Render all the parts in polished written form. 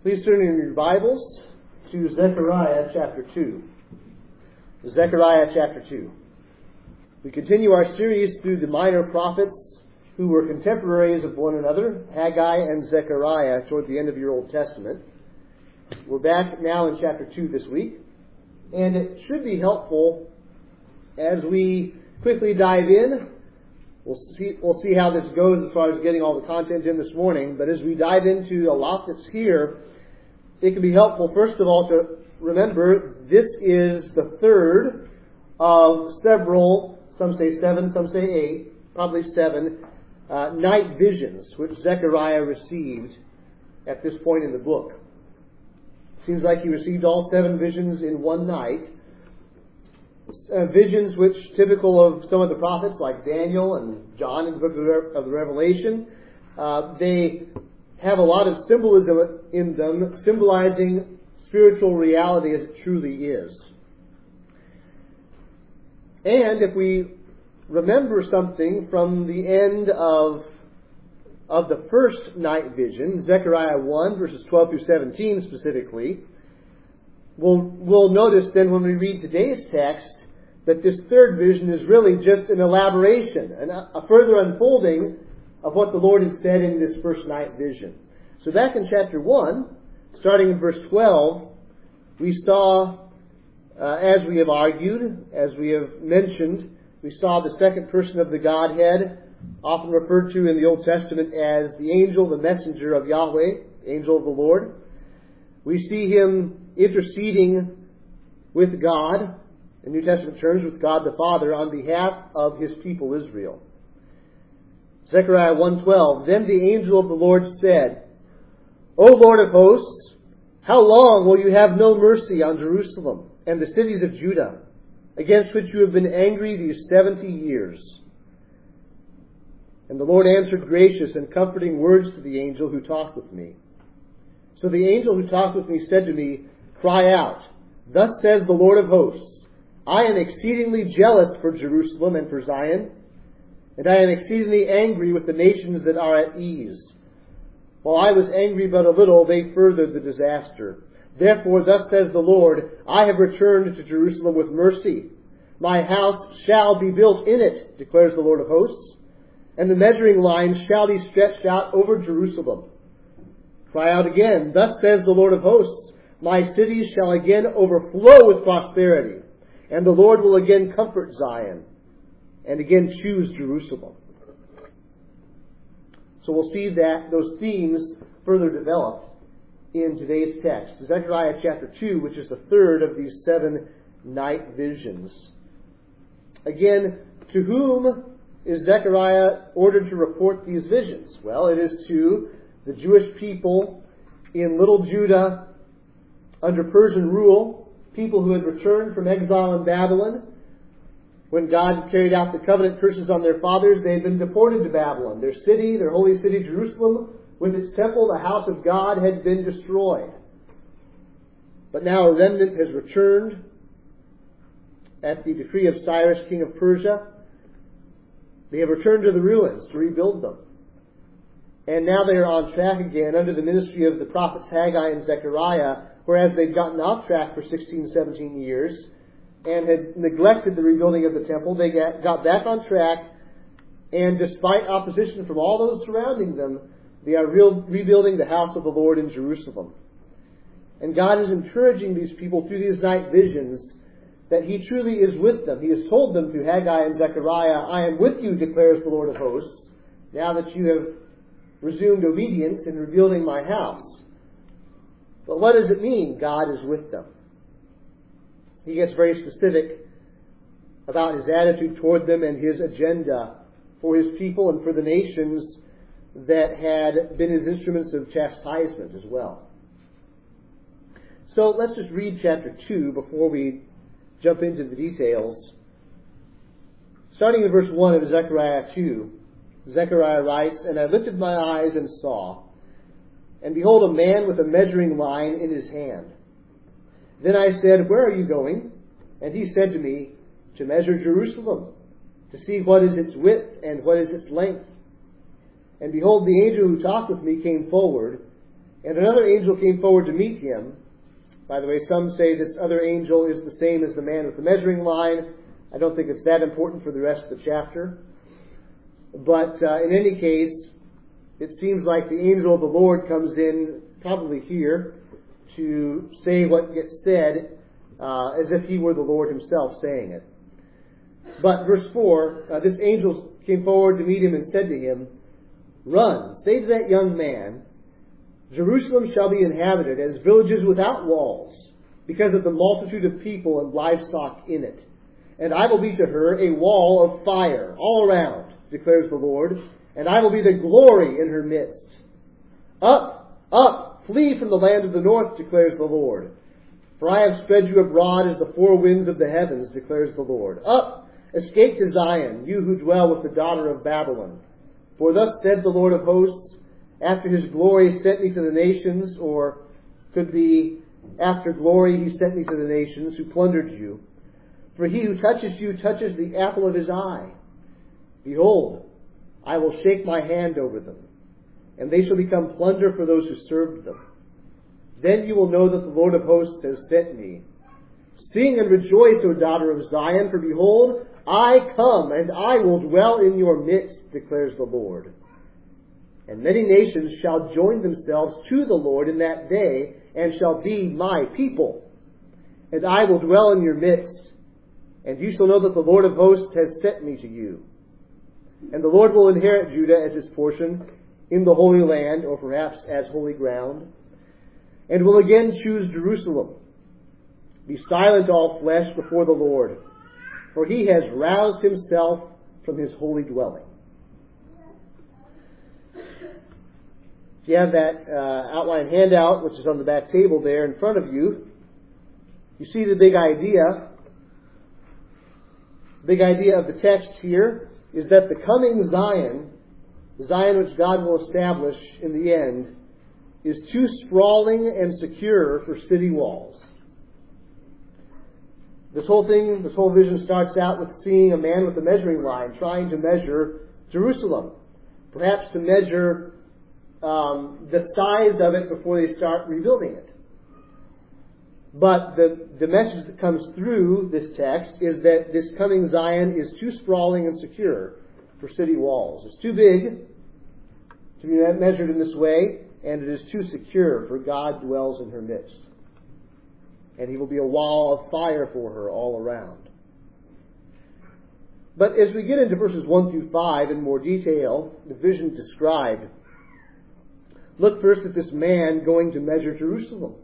Please turn in your Bibles to Zechariah chapter 2. Zechariah chapter 2. We continue our series through the minor prophets who were contemporaries of one another, Haggai and Zechariah, toward the end of your Old Testament. We're back now in chapter 2 this week, and it should be helpful as we quickly dive in. We'll see how this goes as far as getting all the content in this morning, but as we dive into a lot that's here, it can be helpful, first of all, to remember this is the third of several, some say 7, some say 8, probably 7, night visions which Zechariah received at this point in the book. Seems like he received all 7 visions in one night. Visions which, typical of some of the prophets like Daniel and John in the book of the Revelation, they have a lot of symbolism in them, symbolizing spiritual reality as it truly is. And if we remember something from the end of the first night vision, Zechariah 1, verses 12 through 17 specifically, we'll notice then when we read today's text that this third vision is really just an elaboration, a further unfolding of what the Lord had said in this first night vision. So back in chapter 1, starting in verse 12, we saw, as we have argued, as we have mentioned, we saw the second person of the Godhead, often referred to in the Old Testament as the angel, the messenger of Yahweh, angel of the Lord. We see him interceding with God, in New Testament terms, with God the Father, on behalf of his people Israel. Zechariah 1:12, Then the angel of the Lord said, O Lord of hosts, how long will you have no mercy on Jerusalem and the cities of Judah, against which you have been angry these 70 years? And the Lord answered gracious and comforting words to the angel who talked with me. So the angel who talked with me said to me, Cry out, Thus says the Lord of hosts, I am exceedingly jealous for Jerusalem and for Zion, and I am exceedingly angry with the nations that are at ease. While I was angry but a little, they furthered the disaster. Therefore, thus says the Lord, I have returned to Jerusalem with mercy. My house shall be built in it, declares the Lord of hosts, and the measuring line shall be stretched out over Jerusalem. Cry out again, Thus says the Lord of hosts, My cities shall again overflow with prosperity, and the Lord will again comfort Zion, and again choose Jerusalem. So we'll see that those themes further developed in today's text. Zechariah chapter 2, which is the third of these 7 night visions. Again, to whom is Zechariah ordered to report these visions? Well, it is to the Jewish people in Little Judah under Persian rule, people who had returned from exile in Babylon. When God carried out the covenant curses on their fathers, they had been deported to Babylon. Their city, their holy city, Jerusalem, with its temple, the house of God, had been destroyed. But now a remnant has returned at the decree of Cyrus, king of Persia. They have returned to the ruins to rebuild them. And now they are on track again under the ministry of the prophets Haggai and Zechariah, whereas they'd gotten off track for 16, 17 years and had neglected the rebuilding of the temple. They got back on track, and despite opposition from all those surrounding them, they are rebuilding the house of the Lord in Jerusalem. And God is encouraging these people through these night visions that He truly is with them. He has told them through Haggai and Zechariah, I am with you, declares the Lord of hosts, now that you have resumed obedience in rebuilding my house. But what does it mean, God is with them? He gets very specific about His attitude toward them and His agenda for His people and for the nations that had been His instruments of chastisement as well. So let's just read chapter 2 before we jump into the details. Starting in verse 1 of Zechariah 2, Zechariah writes, And I lifted my eyes and saw, and behold, a man with a measuring line in his hand. Then I said, Where are you going? And he said to me, To measure Jerusalem, to see what is its width and what is its length. And behold, the angel who talked with me came forward, And another angel came forward to meet him. By the way, some say this other angel is the same as the man with the measuring line. I don't think it's that important for the rest of the chapter. But in any case, it seems like the angel of the Lord comes in, probably here, to say what gets said as if he were the Lord himself saying it. But verse 4, this angel came forward to meet him and said to him, "Run, say to that young man, Jerusalem shall be inhabited as villages without walls, because of the multitude of people and livestock in it. And I will be to her a wall of fire all around, declares the Lord, and I will be the glory in her midst. Up, up, flee from the land of the north, declares the Lord. For I have spread you abroad as the four winds of the heavens, declares the Lord. Up, escape to Zion, you who dwell with the daughter of Babylon. For thus said the Lord of hosts, after his glory sent me to the nations," or could be, after glory he sent me to the nations who plundered you. "For he who touches you touches the apple of his eye. Behold, I will shake my hand over them, and they shall become plunder for those who served them. Then you will know that the Lord of hosts has sent me. Sing and rejoice, O daughter of Zion, for behold, I come, and I will dwell in your midst, declares the Lord. And many nations shall join themselves to the Lord in that day, and shall be my people. And I will dwell in your midst, and you shall know that the Lord of hosts has sent me to you. And the Lord will inherit Judah as his portion in the Holy Land, or perhaps as holy ground, and will again choose Jerusalem. Be silent, all flesh, before the Lord, for he has roused himself from his holy dwelling." If you have that outline handout, which is on the back table there in front of you, you see the big idea. The big idea of the text here is that the coming Zion, the Zion which God will establish in the end, is too sprawling and secure for city walls. This whole vision starts out with seeing a man with a measuring line trying to measure Jerusalem, perhaps to measure the size of it before they start rebuilding it. But the message that comes through this text is that this coming Zion is too sprawling and secure for city walls. It's too big to be measured in this way, and it is too secure, for God dwells in her midst. And he will be a wall of fire for her all around. But as we get into verses 1 through 5 in more detail, the vision described, look first at this man going to measure Jerusalem.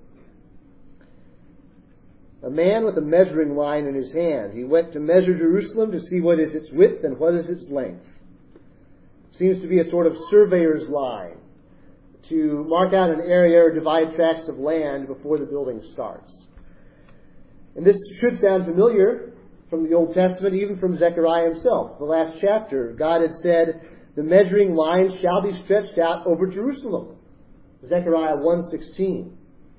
A man with a measuring line in his hand. He went to measure Jerusalem to see what is its width and what is its length. It seems to be a sort of surveyor's line to mark out an area or divide tracts of land before the building starts. And this should sound familiar from the Old Testament, even from Zechariah himself. The last chapter, God had said, "The measuring line shall be stretched out over Jerusalem." Zechariah 1:16.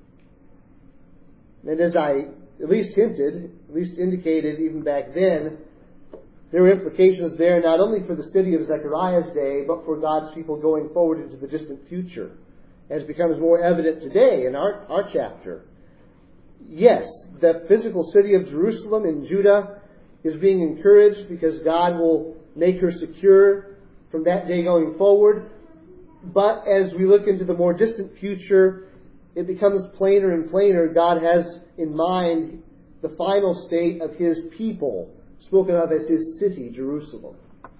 And as I at least indicated even back then, there were implications there not only for the city of Zechariah's day, but for God's people going forward into the distant future, as becomes more evident today in our chapter. Yes, the physical city of Jerusalem in Judah is being encouraged because God will make her secure from that day going forward. But as we look into the more distant future, it becomes plainer and plainer God has in mind the final state of his people, spoken of as his city, Jerusalem.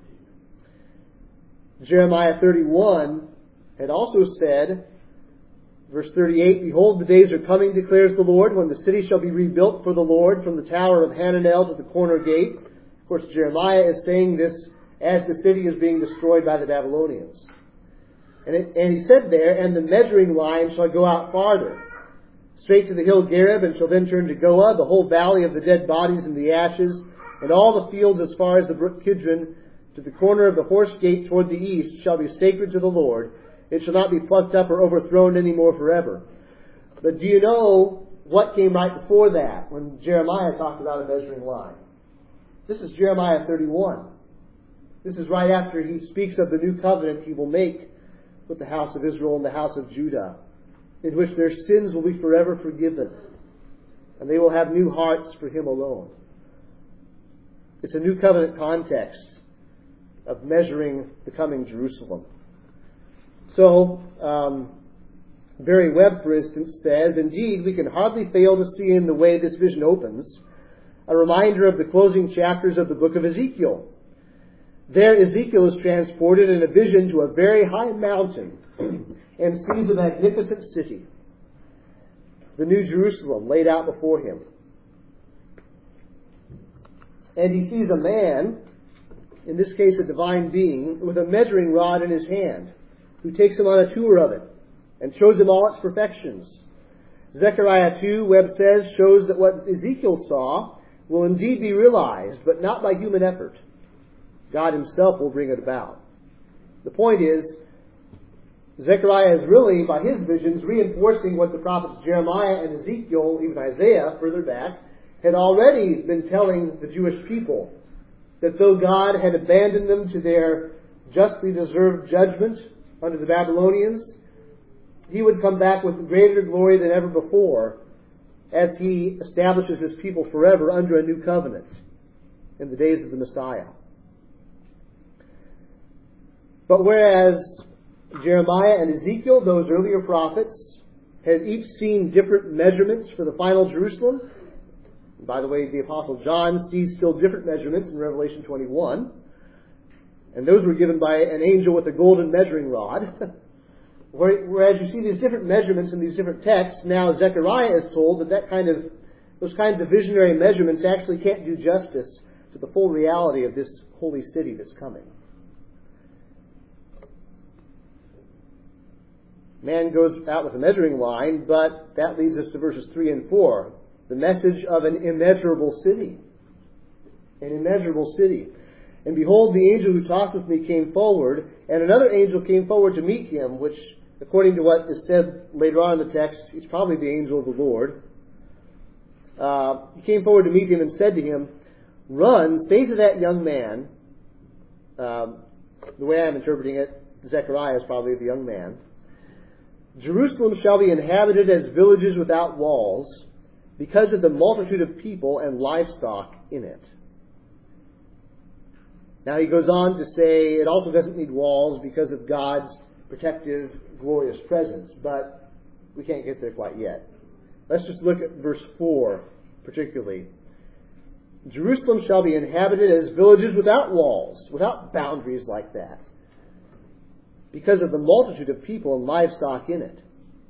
Jeremiah 31 had also said, verse 38, "Behold, the days are coming, declares the Lord, when the city shall be rebuilt for the Lord from the tower of Hananel to the corner gate." Of course, Jeremiah is saying this as the city is being destroyed by the Babylonians. And he said there, "And the measuring line shall go out farther, straight to the hill Gareb, and shall then turn to Goah, the whole valley of the dead bodies and the ashes, and all the fields as far as the brook Kidron, to the corner of the horse gate toward the east, shall be sacred to the Lord. It shall not be plucked up or overthrown any more forever." But do you know what came right before that, when Jeremiah talked about a measuring line? This is Jeremiah 31. This is right after he speaks of the new covenant he will make with the house of Israel and the house of Judah. in which their sins will be forever forgiven, and they will have new hearts for Him alone. It's a new covenant context of measuring the coming Jerusalem. So, Barry Webb, for instance, says, "Indeed, we can hardly fail to see in the way this vision opens a reminder of the closing chapters of the book of Ezekiel. There, Ezekiel is transported in a vision to a very high mountain and sees a magnificent city, the New Jerusalem, laid out before him. And he sees a man, in this case a divine being, with a measuring rod in his hand, who takes him on a tour of it and shows him all its perfections. Zechariah 2, Webb says, shows that what Ezekiel saw will indeed be realized, but not by human effort. God Himself will bring it about." The point is, Zechariah is really, by his visions, reinforcing what the prophets Jeremiah and Ezekiel, even Isaiah, further back, had already been telling the Jewish people, that though God had abandoned them to their justly deserved judgment under the Babylonians, He would come back with greater glory than ever before as He establishes His people forever under a new covenant in the days of the Messiah. But whereas Jeremiah and Ezekiel, those earlier prophets, had each seen different measurements for the final Jerusalem. And by the way, the Apostle John sees still different measurements in Revelation 21. And those were given by an angel with a golden measuring rod. Whereas you see these different measurements in these different texts, now Zechariah is told that those kinds of visionary measurements actually can't do justice to the full reality of this holy city that's coming. Man goes out with a measuring line, but that leads us to verses 3 and 4. The message of an immeasurable city. An immeasurable city. "And behold, the angel who talked with me came forward, and another angel came forward to meet him," which, according to what is said later on in the text, is probably the angel of the Lord. He came forward to meet him and said to him, "Run, say to that young man," the way I'm interpreting it, Zechariah is probably the young man, "Jerusalem shall be inhabited as villages without walls, because of the multitude of people and livestock in it." Now he goes on to say it also doesn't need walls because of God's protective, glorious presence, but we can't get there quite yet. Let's just look at verse 4 particularly. "Jerusalem shall be inhabited as villages without walls," without boundaries like that, "because of the multitude of people and livestock in it."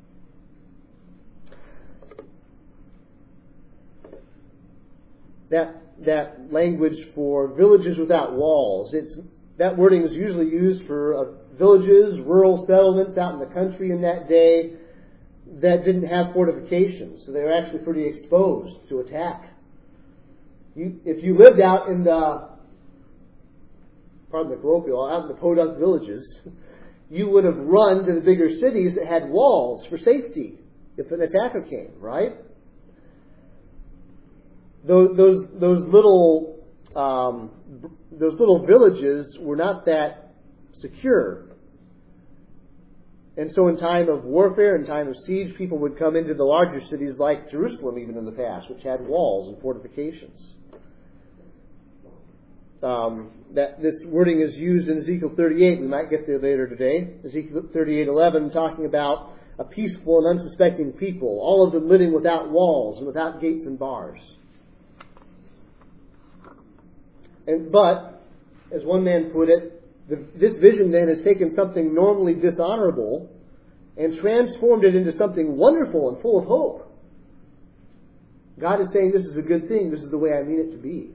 That language for villages without walls, that wording is usually used for villages, rural settlements out in the country in that day that didn't have fortifications, so they were actually pretty exposed to attack. If you lived out in the, pardon the colloquial, out in the podunk villages, you would have run to the bigger cities that had walls for safety if an attacker came, right? Those little villages were not that secure. And so in time of warfare, in time of siege, people would come into the larger cities like Jerusalem even in the past, which had walls and fortifications. That this wording is used in Ezekiel 38. We might get there later today. Ezekiel 38:11, talking about a peaceful and unsuspecting people, all of them living without walls and without gates and bars. But, as one man put it, this vision then has taken something normally dishonorable and transformed it into something wonderful and full of hope. God is saying this is a good thing. This is the way I mean it to be.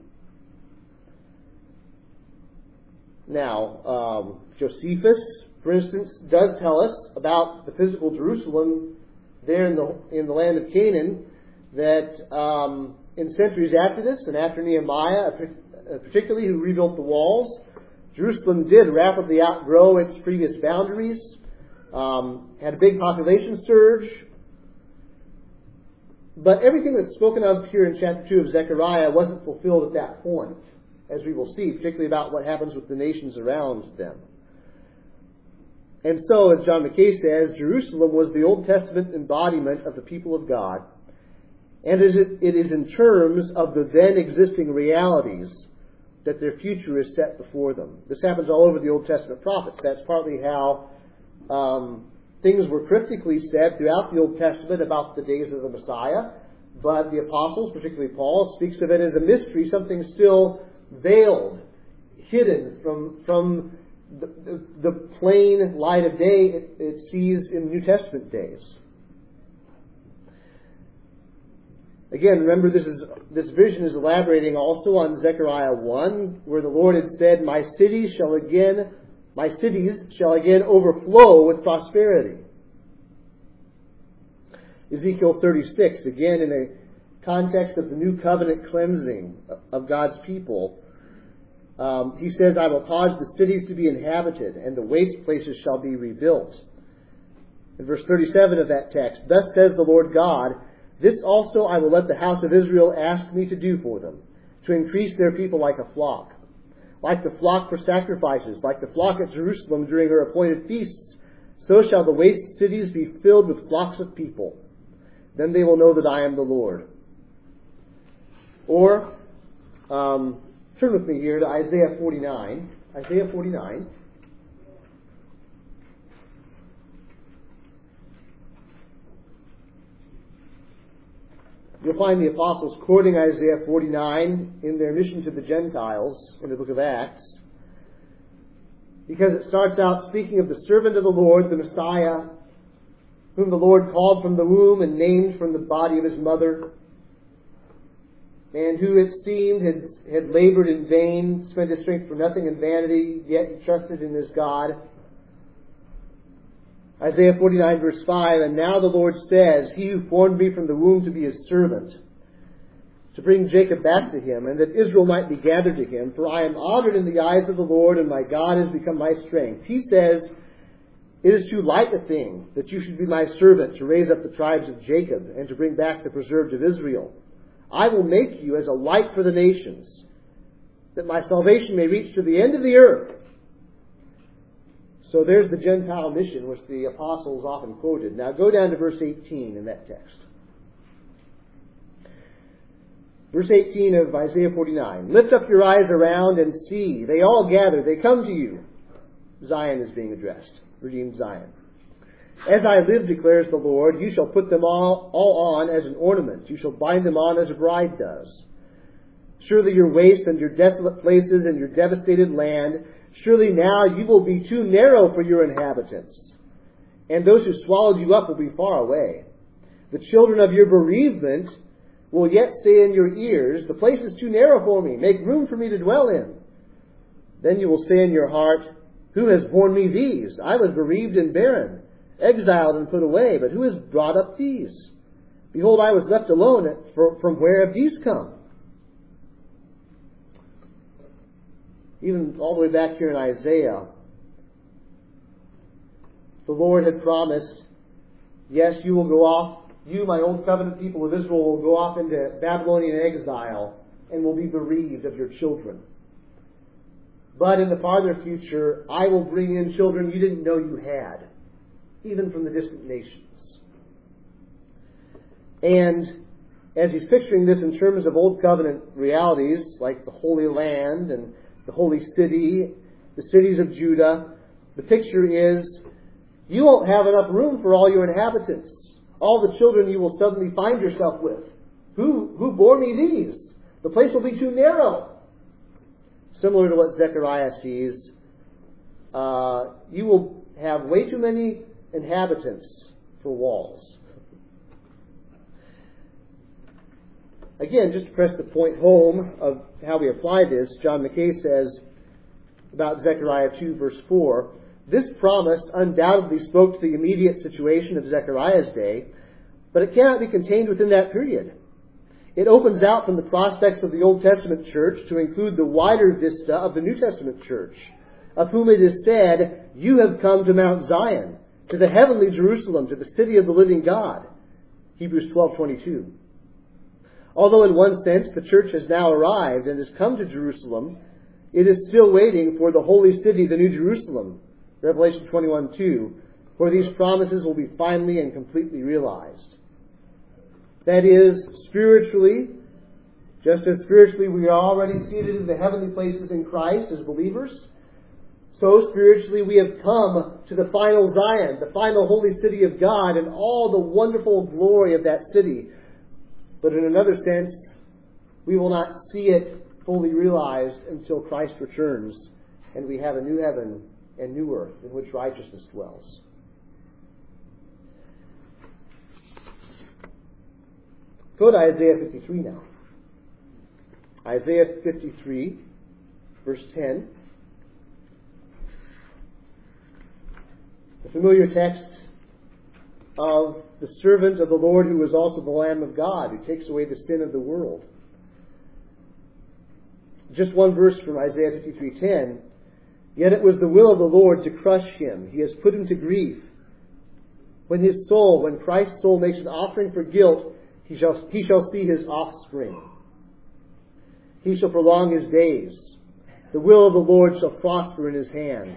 Now, Josephus, for instance, does tell us about the physical Jerusalem there in the land of Canaan, that in centuries after this, and after Nehemiah, particularly, who rebuilt the walls, Jerusalem did rapidly outgrow its previous boundaries, had a big population surge. But everything that's spoken of here in chapter 2 of Zechariah wasn't fulfilled at that point, as we will see, particularly about what happens with the nations around them. And so, as John Mackay says, Jerusalem was the Old Testament embodiment of the people of God. And it is in terms of the then existing realities that their future is set before them. This happens all over the Old Testament prophets. That's partly how things were cryptically said throughout the Old Testament about the days of the Messiah. But the apostles, particularly Paul, speaks of it as a mystery, something still veiled, hidden from the plain light of day it sees in New Testament days. Again, remember this vision is elaborating also on Zechariah 1, where the Lord had said, My cities shall again overflow with prosperity. Ezekiel 36, again in a context of the new covenant cleansing of God's people, he says, I will cause the cities to be inhabited, and the waste places shall be rebuilt. In verse 37 of that text, Thus says the Lord God, This also I will let the house of Israel ask me to do for them, to increase their people like a flock. Like the flock for sacrifices, like the flock at Jerusalem during her appointed feasts, so shall the waste cities be filled with flocks of people. Then they will know that I am the Lord. Or, turn with me here to Isaiah 49. Isaiah 49. You'll find the apostles quoting Isaiah 49 in their mission to the Gentiles in the book of Acts, because it starts out speaking of the servant of the Lord, the Messiah, whom the Lord called from the womb and named from the body of his mother, and who it seemed had labored in vain, spent his strength for nothing in vanity, yet he trusted in his God. Isaiah 49 verse 5, And now the Lord says, He who formed me from the womb to be his servant, to bring Jacob back to him, and that Israel might be gathered to him, for I am honored in the eyes of the Lord, and my God has become my strength. He says, It is too light a thing that you should be my servant, to raise up the tribes of Jacob, and to bring back the preserved of Israel. I will make you as a light for the nations, that my salvation may reach to the end of the earth. So there's the Gentile mission, which the apostles often quoted. Now go down to verse 18 in that text. Verse 18 of Isaiah 49. Lift up your eyes around and see. They all gather. They come to you. Zion is being addressed. Redeemed Zion. As I live, declares the Lord, you shall put them all on as an ornament. You shall bind them on as a bride does. Surely your waste and your desolate places and your devastated land, surely now you will be too narrow for your inhabitants, and those who swallowed you up will be far away. The children of your bereavement will yet say in your ears, The place is too narrow for me. Make room for me to dwell in. Then you will say in your heart, Who has borne me these? I was bereaved and barren, exiled and put away, but who has brought up these? Behold, I was left alone. From where have these come? Even all the way back here in Isaiah, the Lord had promised, yes, you will go off, you, my old covenant people of Israel, will go off into Babylonian exile and will be bereaved of your children. But in the farther future, I will bring in children you didn't know you had, even from the distant nations. And as he's picturing this in terms of old covenant realities, like the Holy Land and the holy city, the cities of Judah, the picture is, you won't have enough room for all your inhabitants. All the children you will suddenly find yourself with. Who bore me these? The place will be too narrow. Similar to what Zechariah sees, you will have way too many inhabitants for walls. Again, just to press the point home of how we apply this, John Mackay says about Zechariah 2 verse 4, this promise undoubtedly spoke to the immediate situation of Zechariah's day, but it cannot be contained within that period. It opens out from the prospects of the Old Testament church to include the wider vista of the New Testament church, of whom it is said, You have come to Mount Zion, to the heavenly Jerusalem, to the city of the living God. Hebrews 12:22. Although in one sense the church has now arrived and has come to Jerusalem, it is still waiting for the holy city, the New Jerusalem, Revelation 21:2, for these promises will be finally and completely realized. That is, spiritually, just as spiritually we are already seated in the heavenly places in Christ as believers, so spiritually we have come to the final Zion, the final holy city of God, and all the wonderful glory of that city. But in another sense, we will not see it fully realized until Christ returns and we have a new heaven and new earth in which righteousness dwells. Go to Isaiah 53 now. Isaiah 53, verse 10. The familiar text of the servant of the Lord who is also the Lamb of God, who takes away the sin of the world. Just one verse from Isaiah 53:10. Yet it was the will of the Lord to crush him. He has put him to grief. When Christ's soul makes an offering for guilt, he shall see his offspring. He shall prolong his days. The will of the Lord shall prosper in his hand.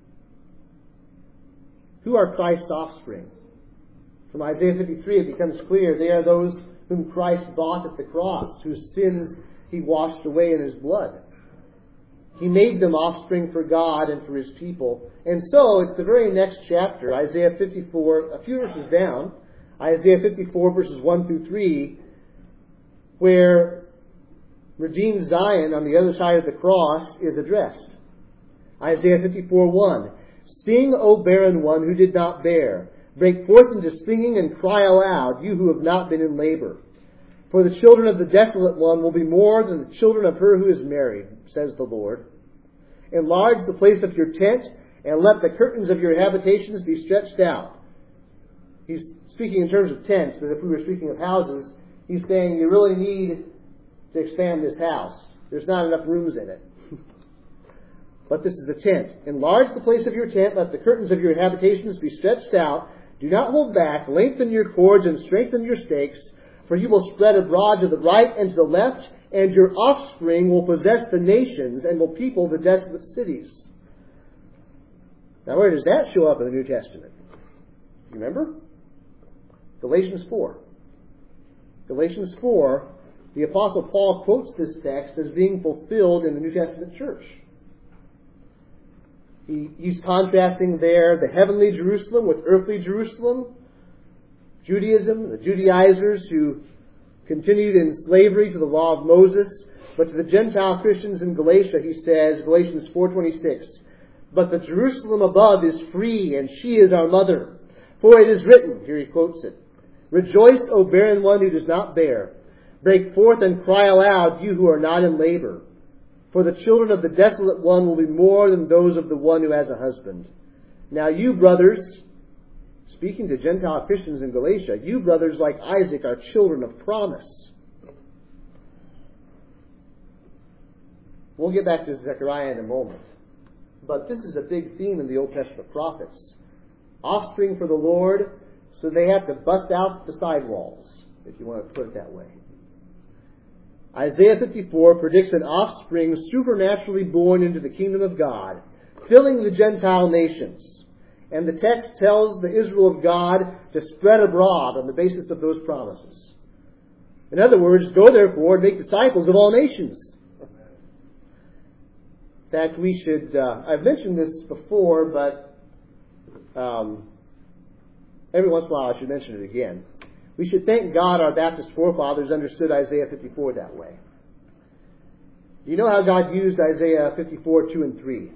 Who are Christ's offspring? From Isaiah 53 it becomes clear they are those whom Christ bought at the cross, whose sins he washed away in his blood. He made them offspring for God and for his people. And so, it's the very next chapter, Isaiah 54, a few verses down, Isaiah 54 verses 1 through 3, where redeemed Zion on the other side of the cross is addressed. Isaiah 54:1. Sing, O barren one who did not bear. Break forth into singing and cry aloud, you who have not been in labor. For the children of the desolate one will be more than the children of her who is married, says the Lord. Enlarge the place of your tent, and let the curtains of your habitations be stretched out. He's speaking in terms of tents, but if we were speaking of houses, he's saying you really need to expand this house. There's not enough rooms in it. But this is the tent. Enlarge the place of your tent, let the curtains of your habitations be stretched out. Do not hold back, lengthen your cords and strengthen your stakes, for you will spread abroad to the right and to the left, and your offspring will possess the nations and will people the desolate cities. Now where does that show up in the New Testament? You remember? Galatians 4. Galatians 4, the Apostle Paul quotes this text as being fulfilled in the New Testament church. He's contrasting there the heavenly Jerusalem with earthly Jerusalem, Judaism, the Judaizers who continued in slavery to the law of Moses, but to the Gentile Christians in Galatia, he says, Galatians 4:26, but the Jerusalem above is free, and she is our mother. For it is written, here he quotes it, rejoice, O barren one who does not bear. Break forth and cry aloud, you who are not in labor. For the children of the desolate one will be more than those of the one who has a husband. Now you, brothers, speaking to Gentile Christians in Galatia, you, brothers, like Isaac, are children of promise. We'll get back to Zechariah in a moment. But this is a big theme in the Old Testament prophets. Offspring for the Lord, so they have to bust out the sidewalls, if you want to put it that way. Isaiah 54 predicts an offspring supernaturally born into the kingdom of God, filling the Gentile nations. And the text tells the Israel of God to spread abroad on the basis of those promises. In other words, go therefore and make disciples of all nations. In fact, we should, I've mentioned this before, but every once in a while I should mention it again. We should thank God our Baptist forefathers understood Isaiah 54 that way. You know how God used Isaiah 54, 2 and 3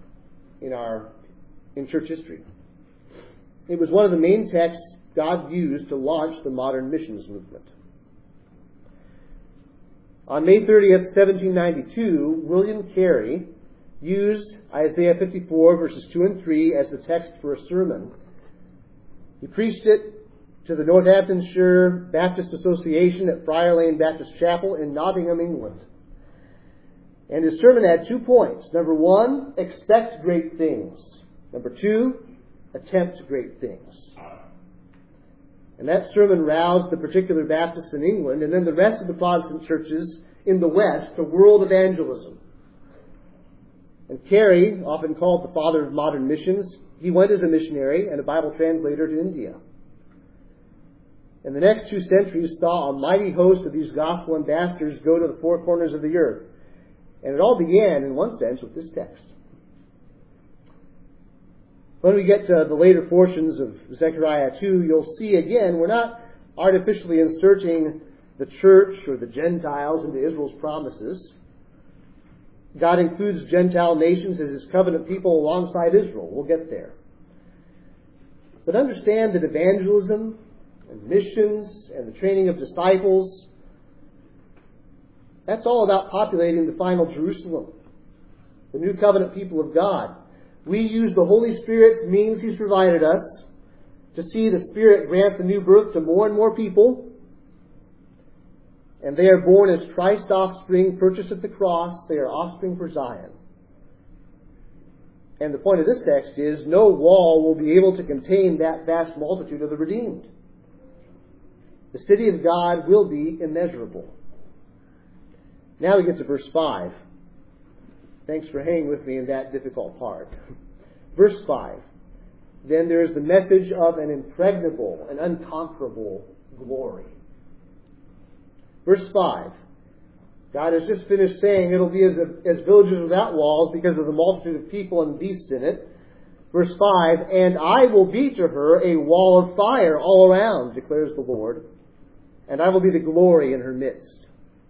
in church history. It was one of the main texts God used to launch the modern missions movement. On May 30th, 1792, William Carey used Isaiah 54, verses 2 and 3 as the text for a sermon. He preached it to the Northamptonshire Baptist Association at Friar Lane Baptist Chapel in Nottingham, England. And his sermon had 2 points. Number 1, expect great things. Number 2, attempt great things. And that sermon roused the particular Baptists in England and then the rest of the Protestant churches in the West to world evangelism. And Carey, often called the father of modern missions, he went as a missionary and a Bible translator to India. And the next 2 centuries saw a mighty host of these gospel ambassadors go to the 4 corners of the earth. And it all began, in one sense, with this text. When we get to the later portions of Zechariah 2, you'll see again, we're not artificially inserting the church or the Gentiles into Israel's promises. God includes Gentile nations as His covenant people alongside Israel. We'll get there. But understand that evangelism and missions and the training of disciples, that's all about populating the final Jerusalem, the new covenant people of God. We use the Holy Spirit's means He's provided us to see the Spirit grant the new birth to more and more people. And they are born as Christ's offspring, purchased at the cross. They are offspring for Zion. And the point of this text is, no wall will be able to contain that vast multitude of the redeemed. The city of God will be immeasurable. Now we get to verse 5. Thanks for hanging with me in that difficult part. Verse 5. Then there is the message of an impregnable and unconquerable glory. Verse 5. God has just finished saying it'll be as villages without walls because of the multitude of people and beasts in it. Verse 5. And I will be to her a wall of fire all around, declares the Lord, and I will be the glory in her midst.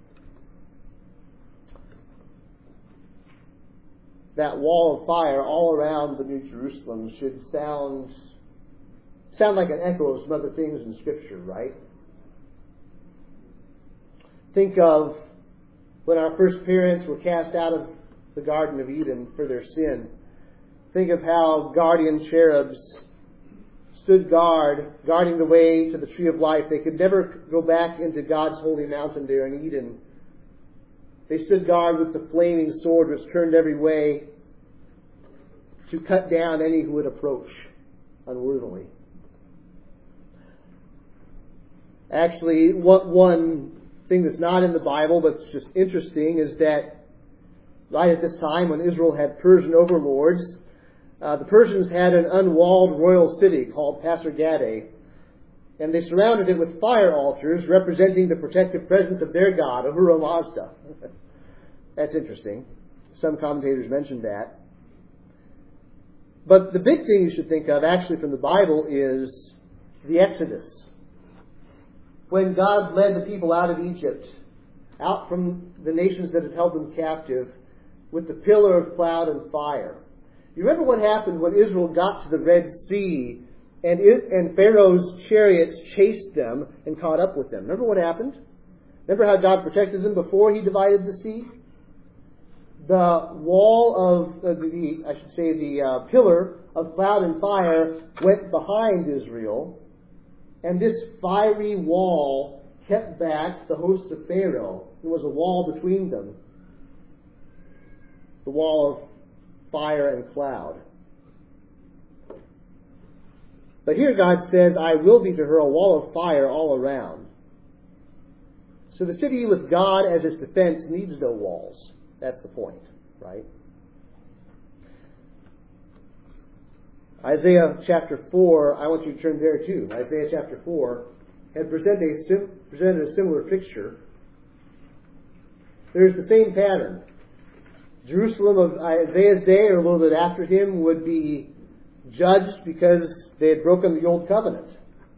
That wall of fire all around the New Jerusalem should sound like an echo of some other things in Scripture, right? Think of when our first parents were cast out of the Garden of Eden for their sin. Think of how guardian cherubs stood guard, guarding the way to the tree of life. They could never go back into God's holy mountain there in Eden. They stood guard with the flaming sword which turned every way to cut down any who would approach unworthily. Actually, one thing that's not in the Bible but it's just interesting is that right at this time when Israel had Persian overlords, the Persians had an unwalled royal city called Pasargadae, and they surrounded it with fire altars representing the protective presence of their god, Ahura Mazda. That's interesting. Some commentators mentioned that. But the big thing you should think of actually from the Bible is the Exodus. When God led the people out of Egypt, out from the nations that had held them captive, with the pillar of cloud and fire. You remember what happened when Israel got to the Red Sea and Pharaoh's chariots chased them and caught up with them? Remember what happened? Remember how God protected them before He divided the sea? The wall of the pillar of cloud and fire went behind Israel, and this fiery wall kept back the hosts of Pharaoh. There was a wall between them, the wall of fire and cloud. But here God says, I will be to her a wall of fire all around. So the city with God as its defense needs no walls. That's the point, right? Isaiah chapter 4, I want you to turn there too. Isaiah chapter 4 had presented a similar picture. There's the same pattern. Jerusalem of Isaiah's day, or a little bit after him, would be judged because they had broken the old covenant.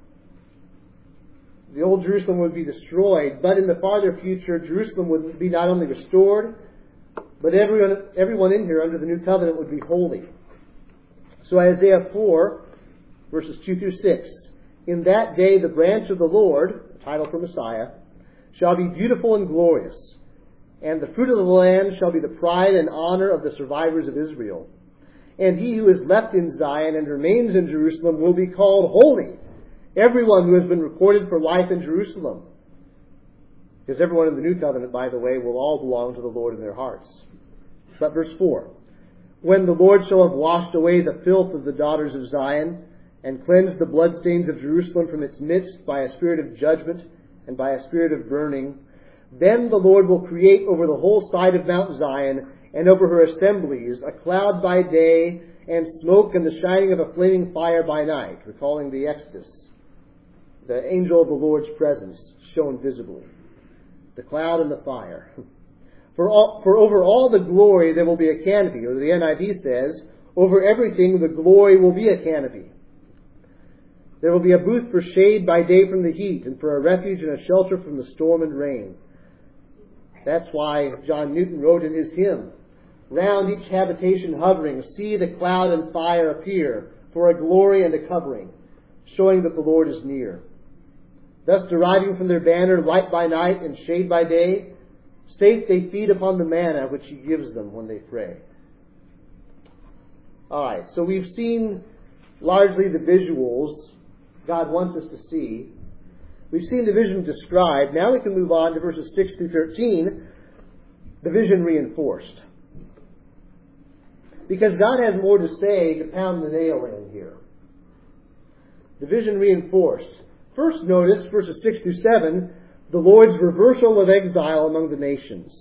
The old Jerusalem would be destroyed, but in the farther future, Jerusalem would be not only restored, but everyone in here under the new covenant would be holy. So Isaiah 4, verses 2 through 6. In that day the branch of the Lord, a title for Messiah, shall be beautiful and glorious, and the fruit of the land shall be the pride and honor of the survivors of Israel. And he who is left in Zion and remains in Jerusalem will be called holy, everyone who has been recorded for life in Jerusalem. Because everyone in the new covenant, by the way, will all belong to the Lord in their hearts. But verse 4. When the Lord shall have washed away the filth of the daughters of Zion, and cleansed the bloodstains of Jerusalem from its midst by a spirit of judgment and by a spirit of burning, then the Lord will create over the whole side of Mount Zion and over her assemblies, a cloud by day, and smoke and the shining of a flaming fire by night, recalling the Exodus. The angel of the Lord's presence shone visibly. The cloud and the fire. For over all the glory there will be a canopy, or the NIV says, over everything the glory will be a canopy. There will be a booth for shade by day from the heat, and for a refuge and a shelter from the storm and rain. That's why John Newton wrote in his hymn, round each habitation hovering, see the cloud and fire appear, for a glory and a covering, showing that the Lord is near. Thus deriving from their banner light by night and shade by day, safe they feed upon the manna which He gives them when they pray. Alright, so we've seen largely the visuals God wants us to see. We've seen the vision described. Now we can move on to verses 6 through 13, the vision reinforced. Because God has more to say to pound the nail in here. The vision reinforced. First notice, verses 6 through 7, the Lord's reversal of exile among the nations.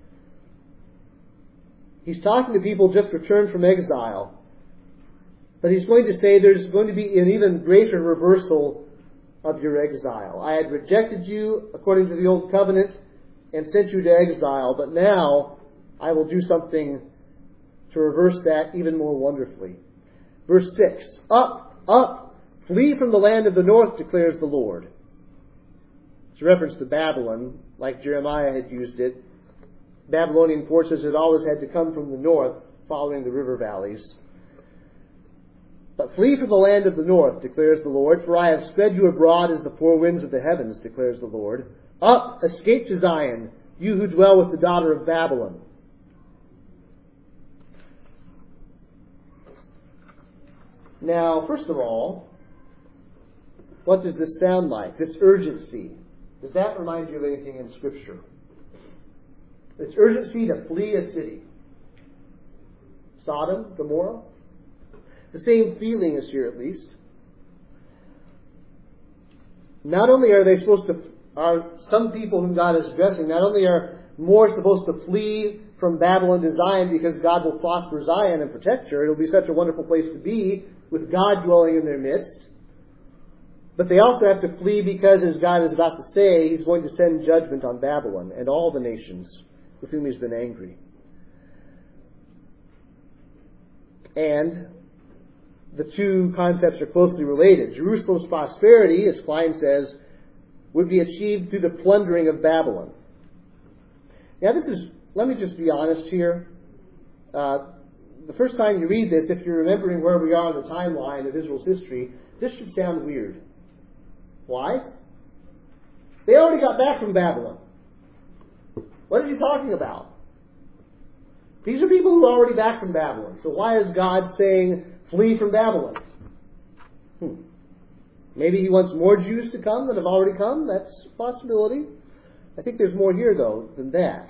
He's talking to people just returned from exile. But He's going to say there's going to be an even greater reversal of your exile. I had rejected you according to the old covenant and sent you to exile, but now I will do something to reverse that even more wonderfully. Verse 6, up, up, flee from the land of the north, declares the Lord. It's a reference to Babylon, like Jeremiah had used it. Babylonian forces had always had to come from the north, following the river valleys. But flee from the land of the north, declares the Lord, for I have spread you abroad as the four winds of the heavens, declares the Lord. Up, escape to Zion, you who dwell with the daughter of Babylon. Now, first of all, what does this sound like? This urgency. Does that remind you of anything in Scripture? This urgency to flee a city. Sodom, Gomorrah. The same feeling is here, at least. Not only are some people whom God is addressing, not only are more supposed to flee from Babylon to Zion because God will prosper Zion and protect her. It'll be such a wonderful place to be with God dwelling in their midst. But they also have to flee because, as God is about to say, He's going to send judgment on Babylon and all the nations with whom He's been angry. And the two concepts are closely related. Jerusalem's prosperity, as Klein says, would be achieved through the plundering of Babylon. Now let me just be honest here. The first time you read this, if you're remembering where we are on the timeline of Israel's history, this should sound weird. Why? They already got back from Babylon. What are you talking about? These are people who are already back from Babylon. So why is God saying, flee from Babylon? Maybe He wants more Jews to come that have already come. That's a possibility. I think there's more here, though, than that.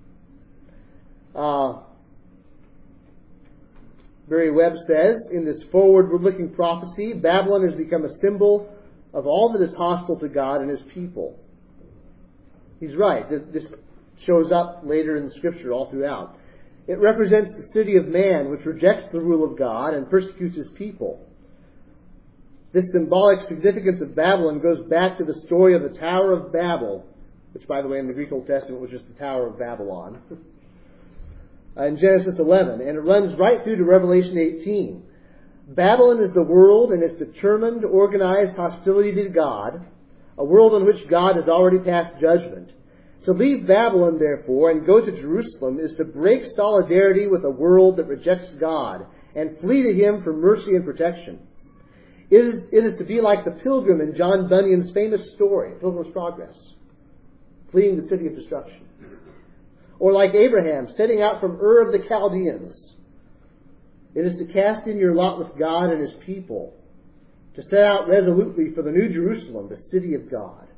Barry Webb says, in this forward-looking prophecy, Babylon has become a symbol of all that is hostile to God and His people. He's right. This shows up later in the Scripture all throughout. It represents the city of man, which rejects the rule of God and persecutes His people. This symbolic significance of Babylon goes back to the story of the Tower of Babel, which, by the way, in the Greek Old Testament was just the Tower of Babylon, in Genesis 11, and it runs right through to Revelation 18. Babylon is the world and its determined, organized hostility to God, a world on which God has already passed judgment. To leave Babylon, therefore, and go to Jerusalem is to break solidarity with a world that rejects God and flee to Him for mercy and protection. It is to be like the pilgrim in John Bunyan's famous story, Pilgrim's Progress, fleeing the city of destruction. Or like Abraham setting out from Ur of the Chaldeans. It is to cast in your lot with God and His people, to set out resolutely for the New Jerusalem, the city of God.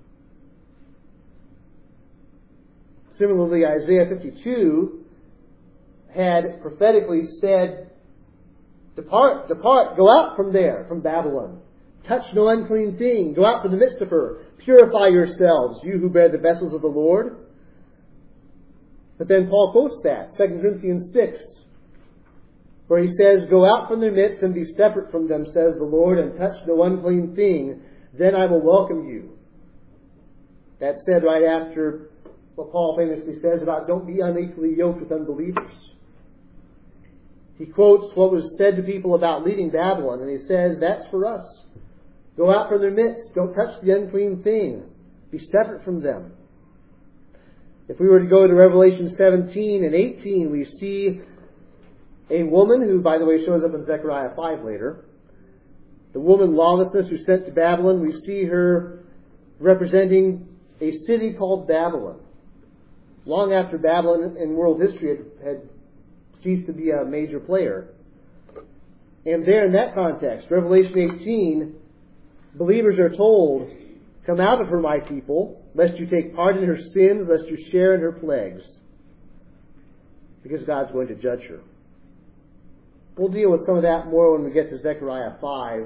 Similarly, Isaiah 52 had prophetically said, depart, depart, go out from there, from Babylon. Touch no unclean thing. Go out from the midst of her. Purify yourselves, you who bear the vessels of the Lord. But then Paul quotes that, 2 Corinthians 6, where he says, "Go out from their midst and be separate from them, says the Lord, and touch no unclean thing. Then I will welcome you." That's said right after what Paul famously says about don't be unequally yoked with unbelievers. He quotes what was said to people about leaving Babylon, and he says, that's for us. Go out from their midst. Don't touch the unclean thing. Be separate from them. If we were to go to Revelation 17 and 18, we see a woman who, by the way, shows up in Zechariah 5 later. The woman lawlessness who's sent to Babylon, we see her representing a city called Babylon. Long after Babylon in world history had ceased to be a major player. And there in that context, Revelation 18, believers are told, "Come out of her, my people, lest you take part in her sins, lest you share in her plagues." Because God's going to judge her. We'll deal with some of that more when we get to Zechariah 5.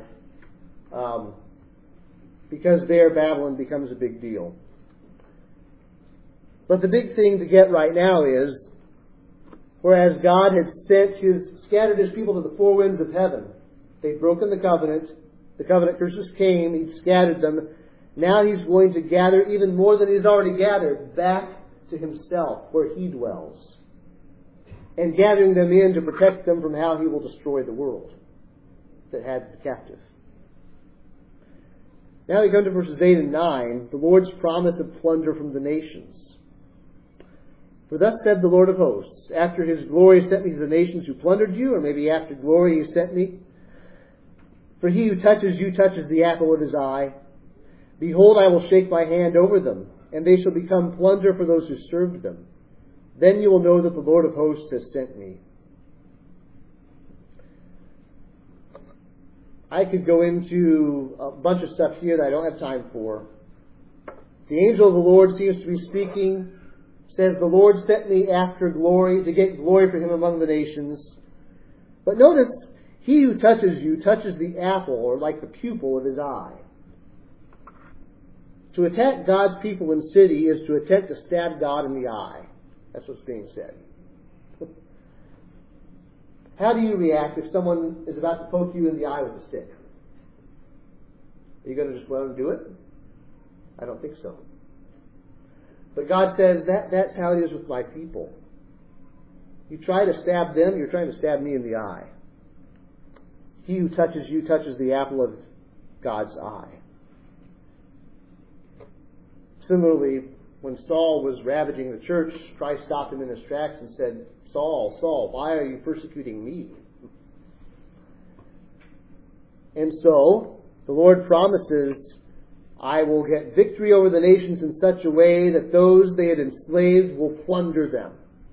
Because there Babylon becomes a big deal. But the big thing to get right now is, whereas God had scattered His people to the four winds of heaven, they'd broken the covenant curses came, He'd scattered them. Now He's going to gather even more than He's already gathered back to Himself, where He dwells. And gathering them in to protect them from how He will destroy the world that had the captive. Now we come to verses 8 and 9, the Lord's promise of plunder from the nations. "For thus said the Lord of hosts, after His glory sent me to the nations who plundered you," or maybe after glory He sent me, "for he who touches you touches the apple of His eye. Behold, I will shake my hand over them, and they shall become plunder for those who served them. Then you will know that the Lord of hosts has sent me." I could go into a bunch of stuff here that I don't have time for. The angel of the Lord seems to be speaking. Says, "The Lord sent me after glory, to get glory for Him among the nations." But notice, he who touches you touches the apple, or like the pupil of His eye. To attack God's people and city is to attempt to stab God in the eye. That's what's being said. How do you react if someone is about to poke you in the eye with a stick? Are you going to just let them do it? I don't think so. But God says that's how it is with my people. You try to stab them, you're trying to stab me in the eye. He who touches you touches the apple of God's eye. Similarly, when Saul was ravaging the church, Christ stopped him in his tracks and said, "Saul, Saul, why are you persecuting me?" And so, the Lord promises, "I will get victory over the nations in such a way that those they had enslaved will plunder them."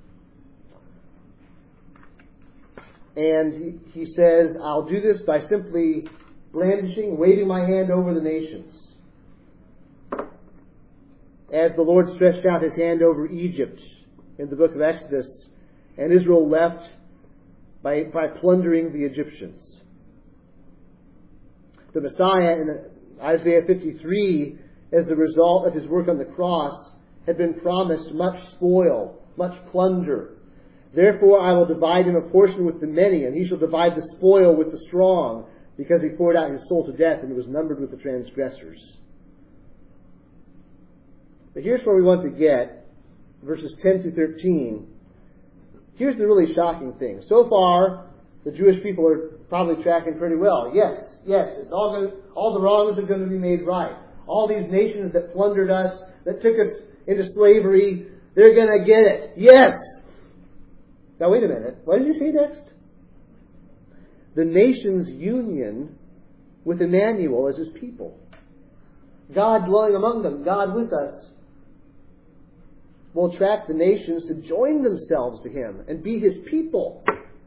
And he says, "I'll do this by simply blandishing, waving my hand over the nations." As the Lord stretched out His hand over Egypt in the book of Exodus, and Israel left by plundering the Egyptians. The Messiah in Isaiah 53, as the result of His work on the cross, had been promised much spoil, much plunder. "Therefore I will divide Him a portion with the many, and He shall divide the spoil with the strong, because He poured out His soul to death and was numbered with the transgressors." But here's where we want to get, verses 10 through 13. Here's the really shocking thing. So far, the Jewish people are probably tracking pretty well. Yes, it's all the wrongs are going to be made right. All these nations that plundered us, that took us into slavery, they're going to get it. Yes! Now wait a minute. What does He say next? The nation's union with Emmanuel as His people. God dwelling among them, God with us, will attract the nations to join themselves to Him and be His people.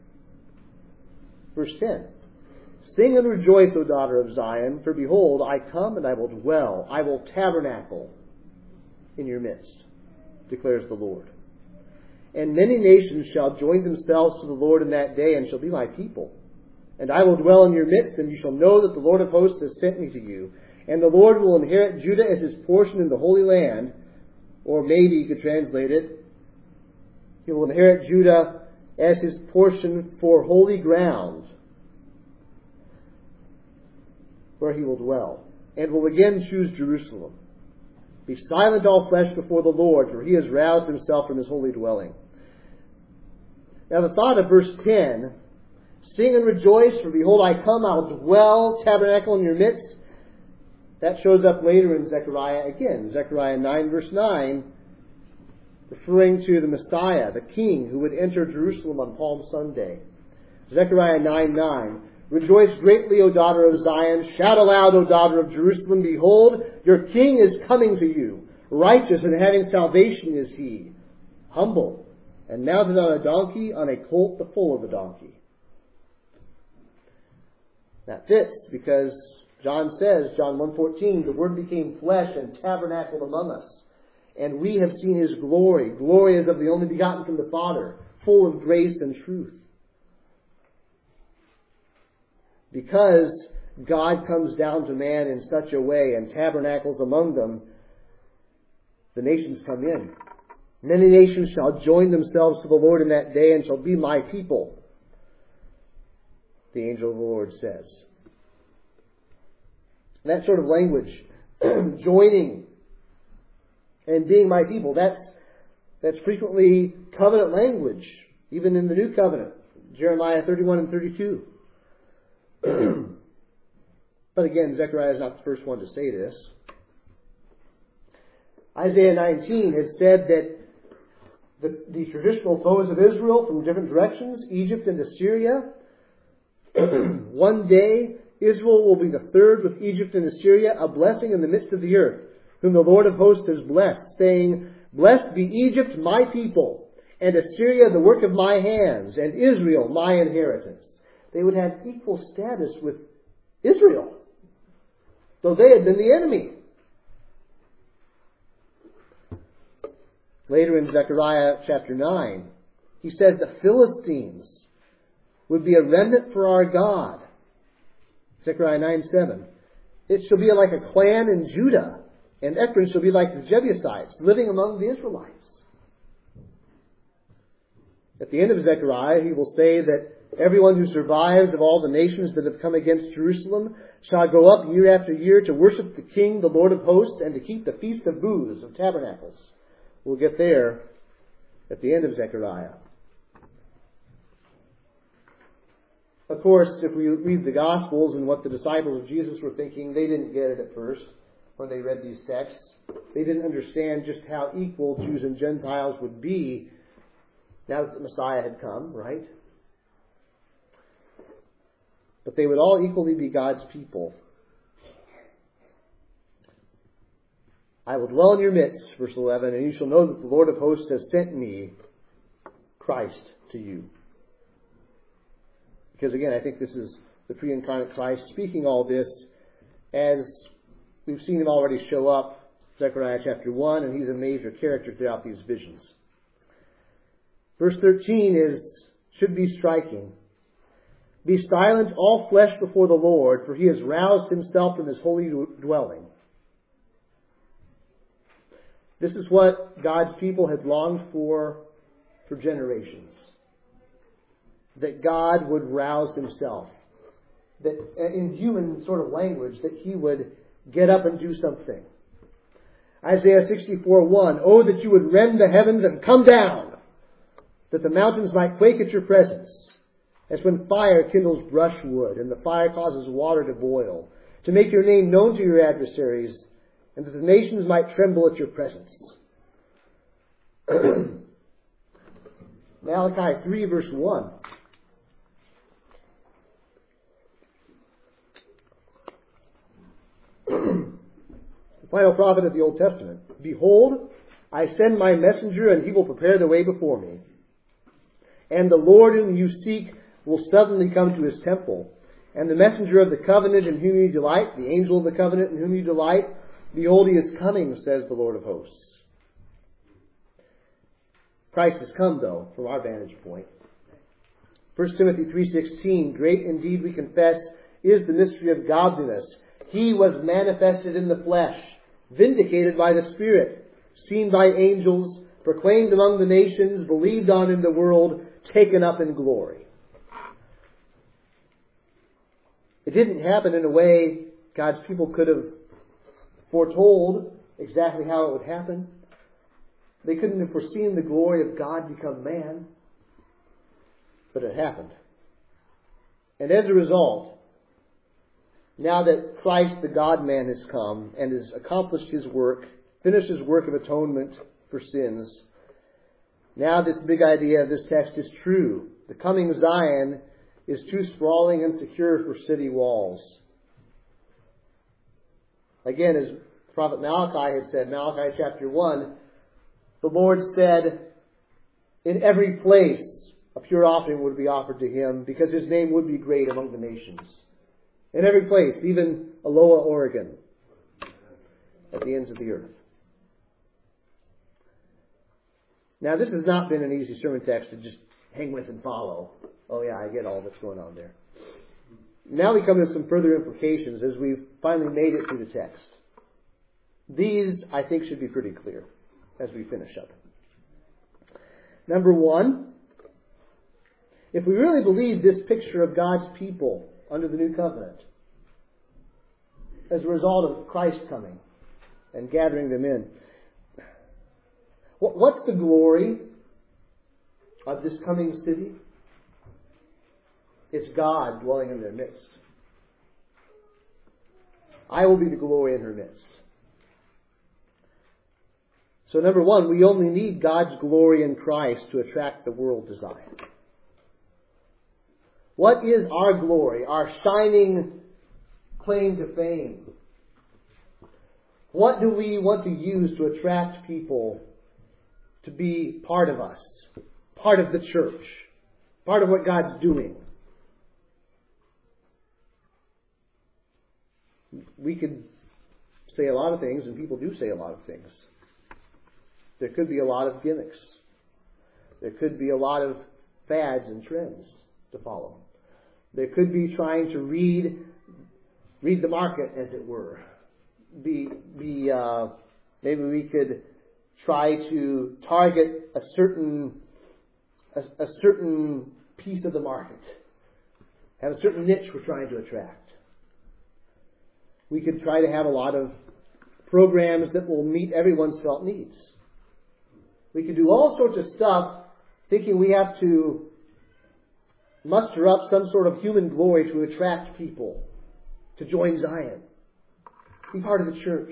Verse 10. "Sing and rejoice, O daughter of Zion, for behold, I come and I will dwell. I will tabernacle in your midst, declares the Lord. And many nations shall join themselves to the Lord in that day and shall be my people. And I will dwell in your midst, and you shall know that the Lord of hosts has sent me to you. And the Lord will inherit Judah as His portion in the Holy Land." Or maybe you could translate it, He will inherit Judah as his portion for holy ground, where he will dwell, and will again choose Jerusalem. Be silent, all flesh, before the Lord, for he has roused himself from his holy dwelling. Now the thought of verse 10, sing and rejoice, for behold, I come, I will dwell, tabernacle in your midst. That shows up later in Zechariah again. Zechariah 9, verse 9, referring to the Messiah, the King, who would enter Jerusalem on Palm Sunday. Zechariah 9:9. Rejoice greatly, O daughter of Zion. Shout aloud, O daughter of Jerusalem. Behold, your King is coming to you. Righteous and having salvation is he. Humble, and mounted on a donkey, on a colt, the foal of a donkey. That fits because John says, John 1:14, the Word became flesh and tabernacled among us. And we have seen his glory. Glory as of the only begotten from the Father, full of grace and truth. Because God comes down to man in such a way and tabernacles among them, the nations come in. Many nations shall join themselves to the Lord in that day and shall be my people, the angel of the Lord says. That sort of language, joining and being my people, that's frequently covenant language, even in the New Covenant, Jeremiah 31 and 32. But again, Zechariah is not the first one to say this. Isaiah 19 has said that the traditional foes of Israel from different directions, Egypt and Assyria, one day Israel will be the third with Egypt and Assyria, a blessing in the midst of the earth, whom the Lord of hosts has blessed, saying, Blessed be Egypt, my people, and Assyria, the work of my hands, and Israel, my inheritance. They would have equal status with Israel, though they had been the enemy. Later in Zechariah chapter 9, he says the Philistines would be a remnant for our God. Zechariah 9:7. It shall be like a clan in Judah, and Ephraim shall be like the Jebusites, living among the Israelites. At the end of Zechariah, he will say that everyone who survives of all the nations that have come against Jerusalem shall go up year after year to worship the King, the Lord of hosts, and to keep the Feast of Booths, of Tabernacles. We'll get there at the end of Zechariah. Of course, if we read the Gospels and what the disciples of Jesus were thinking, they didn't get it at first when they read these texts. They didn't understand just how equal Jews and Gentiles would be now that the Messiah had come, right? But they would all equally be God's people. I will dwell in your midst, verse 11, and you shall know that the Lord of hosts has sent me, Christ, to you. Because again, I think this is the pre-incarnate Christ speaking all this as we've seen him already show up, Zechariah chapter 1, and he's a major character throughout these visions. Verse 13 should be striking. Be silent, all flesh, before the Lord, for he has roused himself from his holy dwelling. This is what God's people had longed for generations. That God would rouse himself. That in human sort of language, that he would get up and do something. Isaiah 64:1, Oh, that you would rend the heavens and come down, that the mountains might quake at your presence, as when fire kindles brushwood and the fire causes water to boil, to make your name known to your adversaries, and that the nations might tremble at your presence. Malachi 3, verse 1. The final prophet of the Old Testament. Behold, I send my messenger, and he will prepare the way before me. And the Lord whom you seek will suddenly come to his temple. And the messenger of the covenant in whom you delight, the angel of the covenant in whom you delight, behold, he is coming, says the Lord of hosts. Christ has come, though, from our vantage point. 1 Timothy 3:16, Great indeed, we confess, is the mystery of godliness. He was manifested in the flesh, vindicated by the Spirit, seen by angels, proclaimed among the nations, believed on in the world, taken up in glory. It didn't happen in a way God's people could have foretold exactly how it would happen. They couldn't have foreseen the glory of God become man. But it happened. And as a result, now that Christ the God-man has come and has accomplished His work, finished His work of atonement for sins, now this big idea of this text is true. The coming Zion is too sprawling and secure for city walls. Again, as Prophet Malachi had said, Malachi chapter 1, the Lord said, in every place a pure offering would be offered to Him, because His name would be great among the nations. In every place, even Aloha, Oregon, at the ends of the earth. Now, this has not been an easy sermon text to just hang with and follow. Oh yeah, I get all that's going on there. Now we come to some further implications as we've finally made it through the text. These, I think, should be pretty clear as we finish up. Number one, if we really believe this picture of God's people under the new covenant as a result of Christ coming and gathering them in, what's the glory of this coming city? It's God dwelling in their midst. I will be the glory in her midst. So number one, we only need God's glory in Christ to attract the world to Zion. What is our glory, our shining claim to fame? What do we want to use to attract people to be part of us, part of the church, part of what God's doing? We could say a lot of things, and people do say a lot of things. There could be a lot of gimmicks. There could be a lot of fads and trends to follow. There could be trying to read the market, as it were. Maybe we could try to target a certain piece of the market, have a certain niche we're trying to attract. We could try to have a lot of programs that will meet everyone's felt needs. We could do all sorts of stuff thinking we have to muster up some sort of human glory to attract people to join Zion, be part of the church.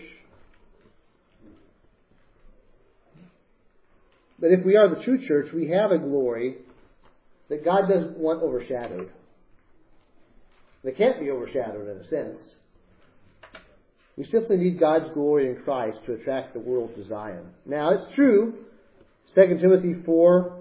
But if we are the true church, we have a glory that God doesn't want overshadowed. They can't be overshadowed in a sense. We simply need God's glory in Christ to attract the world to Zion. Now, it's true, 2 Timothy 4,